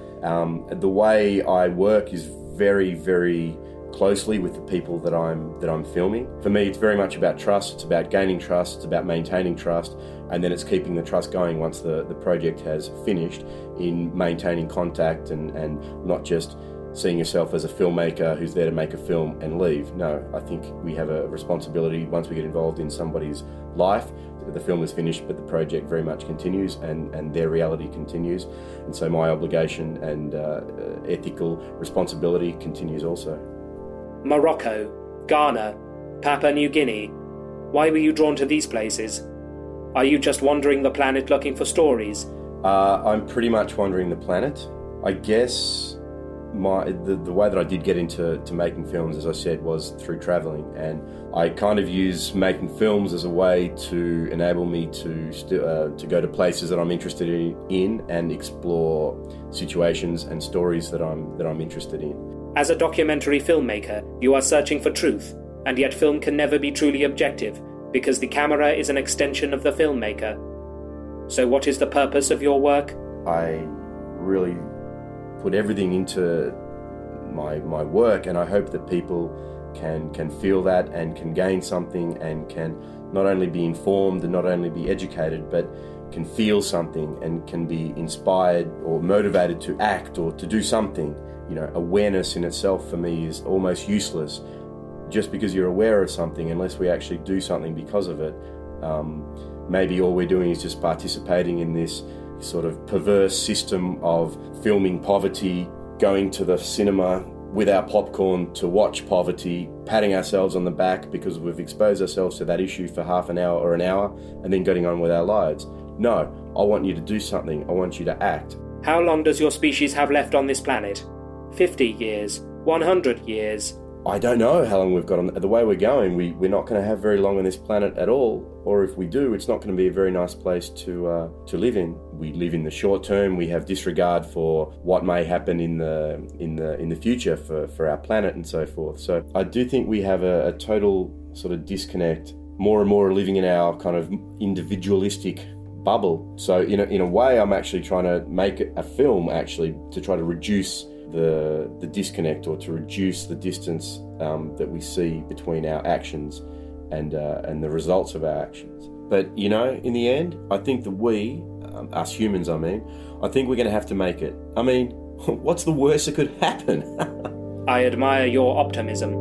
The way I work is very, very closely with the people that I'm filming. For me, it's very much about trust. It's about gaining trust. It's about maintaining trust. And then it's keeping the trust going once the project has finished, in maintaining contact and not just seeing yourself as a filmmaker who's there to make a film and leave. No, I think we have a responsibility once we get involved in somebody's life. The film is finished, but the project very much continues, and their reality continues. And so my obligation and ethical responsibility continues also. Morocco, Ghana, Papua New Guinea. Why were you drawn to these places? Are you just wandering the planet looking for stories? I'm pretty much wandering the planet. I guess the way that I did get into making films, as I said, was through travelling, and I kind of use making films as a way to enable me to go to places that I'm interested in and explore situations and stories that I'm interested in. As a documentary filmmaker, you are searching for truth, and yet film can never be truly objective, because the camera is an extension of the filmmaker. So what is the purpose of your work? I really put everything into my work, and I hope that people can feel that and can gain something and can not only be informed and not only be educated, but can feel something and can be inspired or motivated to act or to do something. Awareness in itself for me is almost useless. Just because you're aware of something, unless we actually do something because of it, maybe all we're doing is just participating in this sort of perverse system of filming poverty, going to the cinema with our popcorn to watch poverty, patting ourselves on the back because we've exposed ourselves to that issue for half an hour or an hour, and then getting on with our lives. No, I want you to do something. I want you to act. How long does your species have left on this planet? 50 years? 100 years? I don't know how long we've got on. The way we're going, we're not going to have very long on this planet at all. Or if we do, it's not going to be a very nice place to live in. We live in the short term. We have disregard for what may happen in the future for our planet and so forth. So I do think we have a total sort of disconnect. More and more living in our kind of individualistic bubble. So in a way, I'm actually trying to make a film actually to try to reduce the disconnect, or to reduce the distance that we see between our actions and the results of our actions. But in the end, I think that we, us humans, I think we're going to have to make it. What's the worst that could happen? I admire your optimism.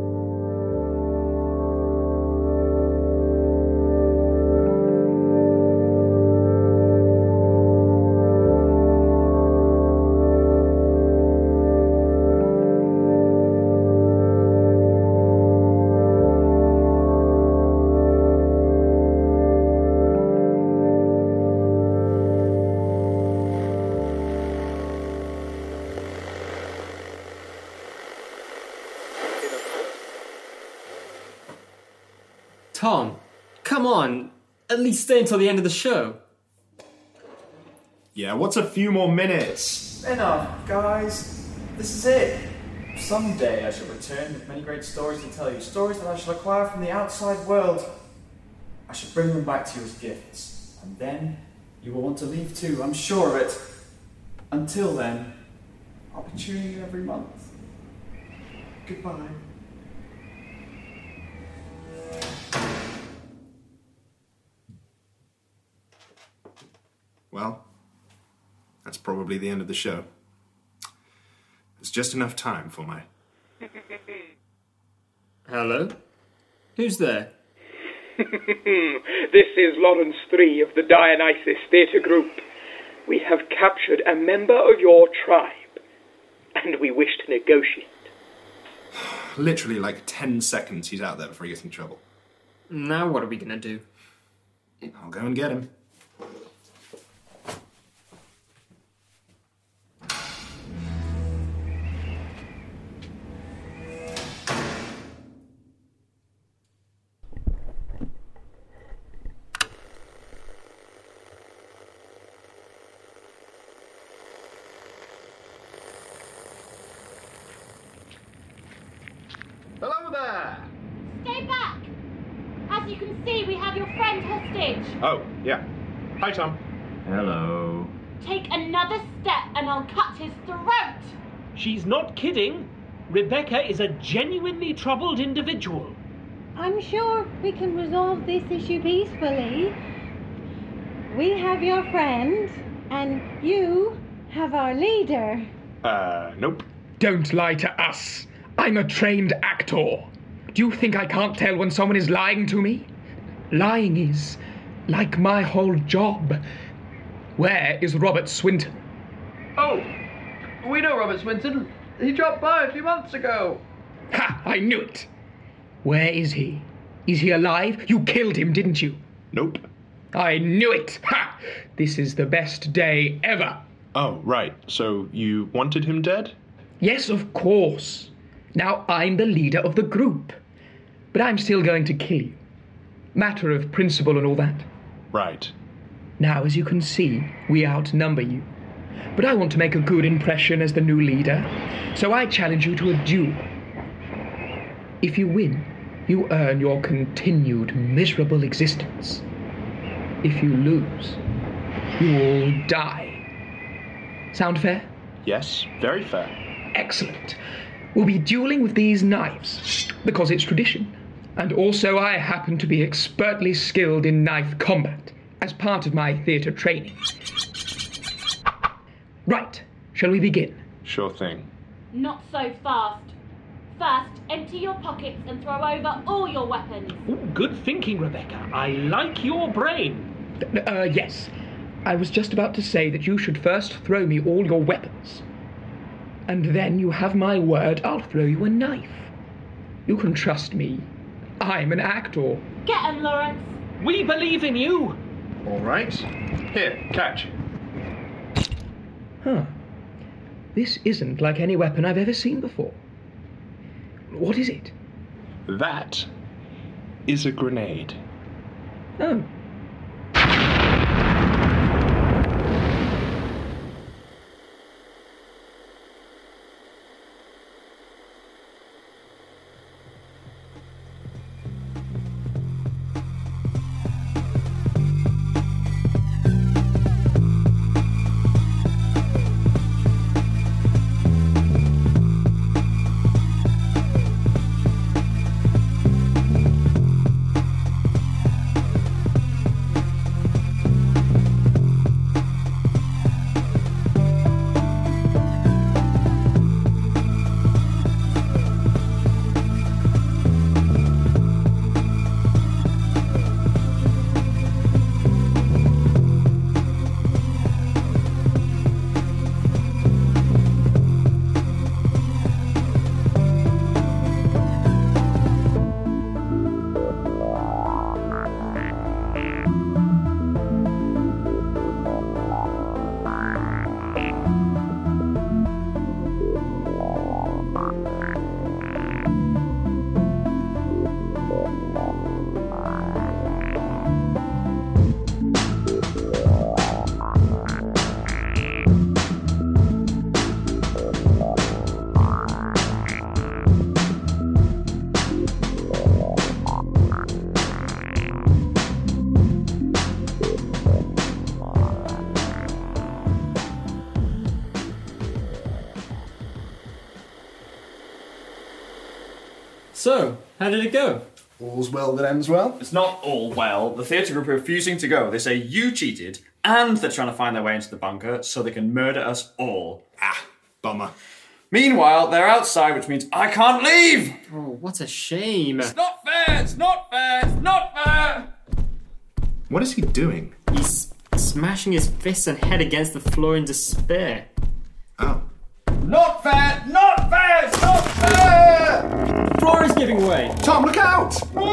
Tom, come on. At least stay until the end of the show. Yeah, what's a few more minutes? Enough, guys. This is it. Someday I shall return with many great stories to tell you. Stories that I shall acquire from the outside world. I shall bring them back to you as gifts. And then you will want to leave too, I'm sure of it. Until then, I'll be tuning you every month. Goodbye. Well, that's probably the end of the show. There's just enough time for my... Hello? Who's there? This is Lawrence 3 of the Dionysus Theatre Group. We have captured a member of your tribe, and we wish to negotiate. Literally like 10 seconds he's out there before he gets in trouble. Now what are we gonna do? I'll go and get him. Hello there! Stay back! As you can see, we have your friend hostage. Oh, yeah. Hi, Tom. Hello. Take another step and I'll cut his throat. She's not kidding. Rebecca is a genuinely troubled individual. I'm sure we can resolve this issue peacefully. We have your friend, and you have our leader. Nope. Don't lie to us. I'm a trained actor. Do you think I can't tell when someone is lying to me? Lying is like my whole job. Where is Robert Swinton? Oh, we know Robert Swinton. He dropped by a few months ago. Ha! I knew it. Where is he? Is he alive? You killed him, didn't you? Nope. I knew it. Ha! This is the best day ever. Oh, right. So you wanted him dead? Yes, of course. Now I'm the leader of the group. But I'm still going to kill you. Matter of principle and all that. Right. Now, as you can see, we outnumber you. But I want to make a good impression as the new leader, so I challenge you to a duel. If you win, you earn your continued miserable existence. If you lose, you all die. Sound fair? Yes, very fair. Excellent. We'll be dueling with these knives, because it's tradition. And also I happen to be expertly skilled in knife combat, as part of my theatre training. Right, shall we begin? Sure thing. Not so fast. First, empty your pockets and throw over all your weapons. Ooh, good thinking, Rebecca. I like your brain. Yes. I was just about to say that you should first throw me all your weapons. And then you have my word I'll throw you a knife. You can trust me. I'm an actor. Get him, Lawrence. We believe in you. All right. Here, catch. Huh. This isn't like any weapon I've ever seen before. What is it? That is a grenade. Oh. So, how did it go? All's well that ends well. It's not all well. The theatre group are refusing to go. They say you cheated, and they're trying to find their way into the bunker so they can murder us all. Ah, bummer. Meanwhile, they're outside, which means I can't leave! Oh, what a shame. It's not fair! It's not fair! It's not fair! What is he doing? He's smashing his fists and head against the floor in despair. Oh. Not fair! Not fair! It's not fair! The floor is giving way. Tom, look out!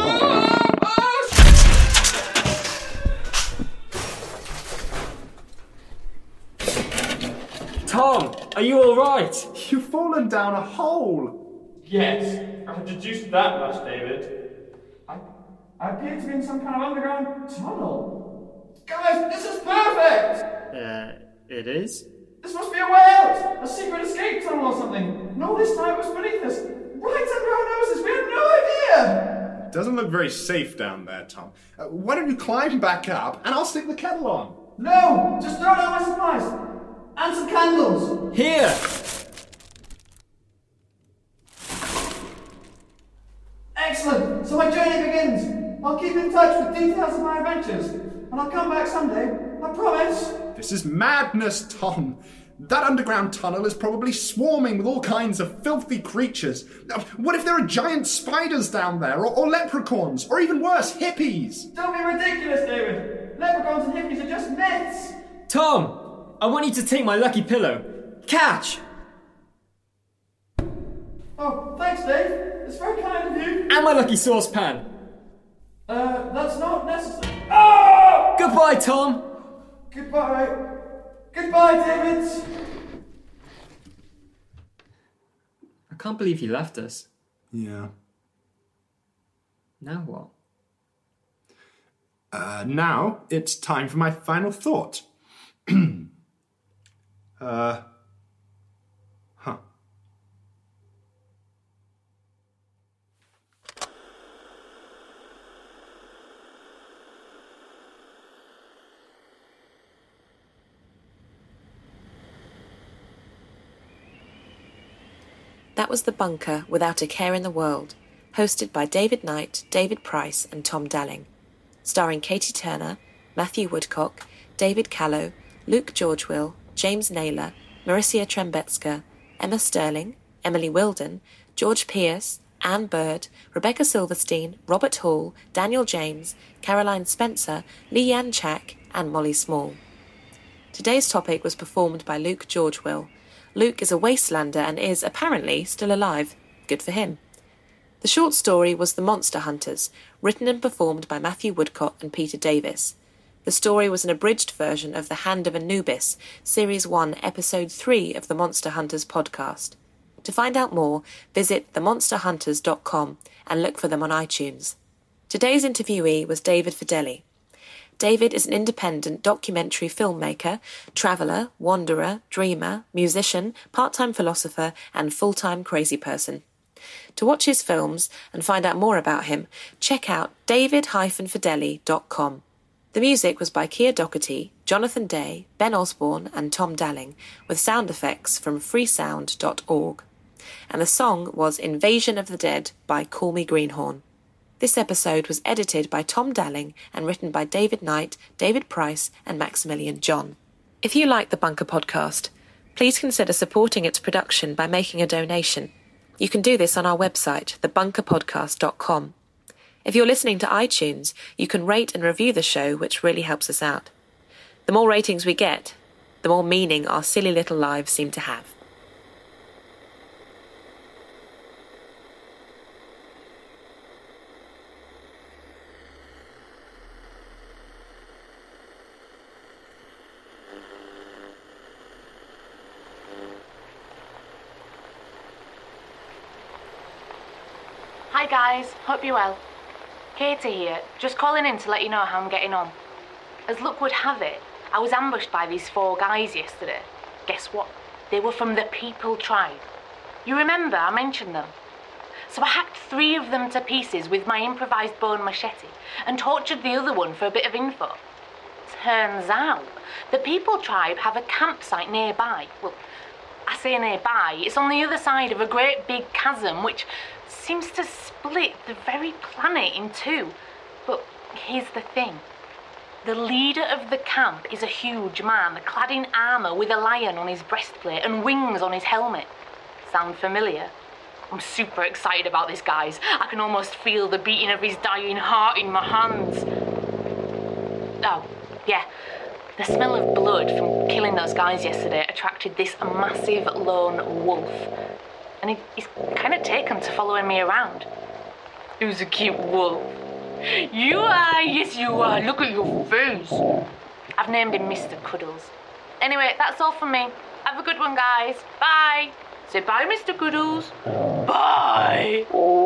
Tom, are you alright? You've fallen down a hole. Yes, I've deduced that much, David. I appear to be in some kind of underground tunnel. Guys, this is perfect! It is? This must be a way out! A secret escape tunnel or something! And all this time it was beneath us, right under our noses! We had no idea! Doesn't look very safe down there, Tom. Why don't you climb back up and I'll stick the kettle on? No! Just throw down my supplies! And some candles! Here! Excellent! So my journey begins! I'll keep in touch with details of my adventures, and I'll come back someday, I promise! This is madness, Tom. That underground tunnel is probably swarming with all kinds of filthy creatures. What if there are giant spiders down there, or leprechauns, or even worse, hippies? Don't be ridiculous, David! Leprechauns and hippies are just myths! Tom! I want you to take my lucky pillow. Catch! Oh, thanks, Dave. It's very kind of you. And my lucky saucepan. That's not necessary. Oh! Goodbye, Tom. Goodbye. Goodbye, David. can't believe he left us. Yeah. Now what? Now it's time for my final thought. That was The Bunker Without a Care in the World, hosted by David Knight, David Price and Tom Dalling. Starring Katie Turner, Matthew Woodcock, David Callow, Luke Georgewill, James Naylor, Marissa Trembetska, Emma Sterling, Emily Wilden, George Pierce, Anne Bird, Rebecca Silverstein, Robert Hall, Daniel James, Caroline Spencer, Leanne Chack and Molly Small. Today's topic was performed by Luke Georgewill. Luke is a wastelander and is, apparently, still alive. Good for him. The short story was The Monster Hunters, written and performed by Matthew Woodcock and Peter Davis. The story was an abridged version of The Hand of Anubis, Series 1, Episode 3 of the Monster Hunters podcast. To find out more, visit themonsterhunters.com and look for them on iTunes. Today's interviewee was David Fideli. David is an independent documentary filmmaker, traveller, wanderer, dreamer, musician, part-time philosopher and full-time crazy person. To watch his films and find out more about him, check out david-fideli.com. The music was by Keir Doherty, Jonathan Day, Ben Osborne and Tom Dalling, with sound effects from freesound.org. And the song was Invasion of the Dead by Call Me Greenhorn. This episode was edited by Tom Dalling and written by David Knight, David Price and Maximilian John. If you like the Bunker podcast, please consider supporting its production by making a donation. You can do this on our website, thebunkerpodcast.com. If you're listening to iTunes, you can rate and review the show, which really helps us out. The more ratings we get, the more meaning our silly little lives seem to have. Hi guys, hope you're well. Katie here, just calling in to let you know how I'm getting on. As luck would have it, I was ambushed by these 4 guys yesterday. Guess what? They were from the People Tribe. You remember I mentioned them? So I hacked 3 of them to pieces with my improvised bone machete and tortured the other one for a bit of info. Turns out, the People Tribe have a campsite nearby. Well, I say nearby, it's on the other side of a great big chasm which seems to split the very planet in 2. But here's the thing. The leader of the camp is a huge man, clad in armour with a lion on his breastplate and wings on his helmet. Sound familiar? I'm super excited about this, guys. I can almost feel the beating of his dying heart in my hands. Oh, yeah. The smell of blood from killing those guys yesterday attracted this massive lone wolf. And he's kind of taken to following me around. Who's a cute wolf? You are, yes you are. Look at your face. I've named him Mr. Cuddles. Anyway, that's all from me. Have a good one, guys. Bye. Say bye, Mr. Cuddles. Bye.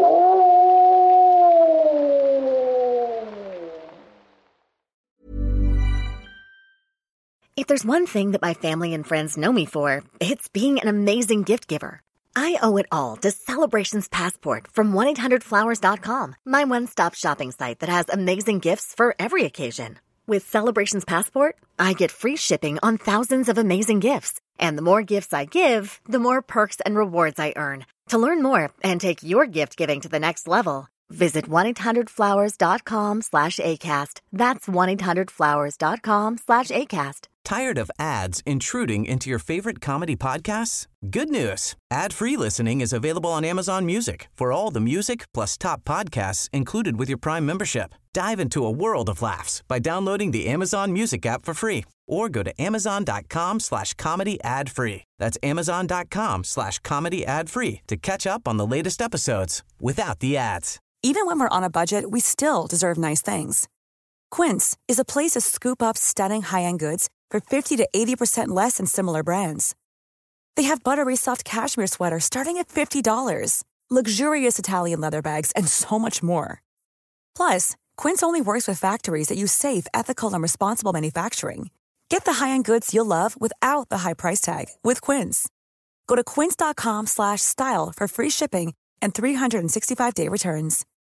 If there's one thing that my family and friends know me for, it's being an amazing gift giver. I owe it all to Celebrations Passport from 1-800-Flowers.com, my one-stop shopping site that has amazing gifts for every occasion. With Celebrations Passport, I get free shipping on thousands of amazing gifts. And the more gifts I give, the more perks and rewards I earn. To learn more and take your gift giving to the next level, visit 1-800-Flowers.com/ACAST. That's 1-800-Flowers.com/ACAST. Tired of ads intruding into your favorite comedy podcasts? Good news. Ad-free listening is available on Amazon Music for all the music plus top podcasts included with your Prime membership. Dive into a world of laughs by downloading the Amazon Music app for free or go to amazon.com/comedy ad-free. That's amazon.com/comedy ad-free to catch up on the latest episodes without the ads. Even when we're on a budget, we still deserve nice things. Quince is a place to scoop up stunning high-end goods for 50 to 80% less than similar brands. They have buttery soft cashmere sweaters starting at $50, luxurious Italian leather bags, and so much more. Plus, Quince only works with factories that use safe, ethical, and responsible manufacturing. Get the high-end goods you'll love without the high price tag with Quince. Go to quince.com/style for free shipping and 365-day returns.